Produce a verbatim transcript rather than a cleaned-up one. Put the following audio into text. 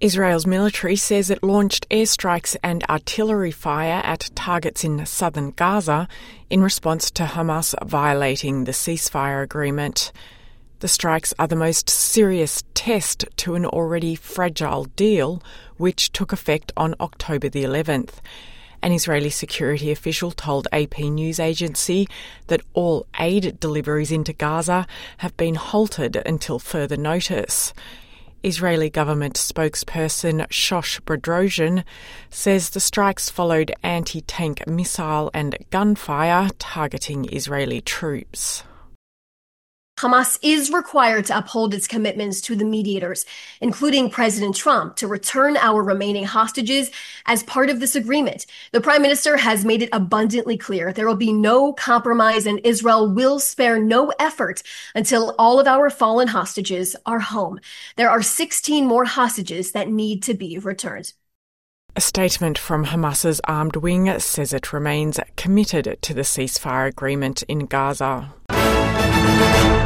Israel's military says it launched airstrikes and artillery fire at targets in southern Gaza in response to Hamas violating the ceasefire agreement. The strikes are the most serious test to an already fragile deal, which took effect on October the eleventh. An Israeli security official told A P News Agency that all aid deliveries into Gaza have been halted until further notice. Israeli government spokesperson Shosh Bedrosian says the strikes followed anti-tank missile and gunfire targeting Israeli troops. Hamas is required to uphold its commitments to the mediators, including President Trump, to return our remaining hostages as part of this agreement. The Prime Minister has made it abundantly clear there will be no compromise and Israel will spare no effort until all of our fallen hostages are home. There are sixteen more hostages that need to be returned. A statement from Hamas's armed wing says it remains committed to the ceasefire agreement in Gaza.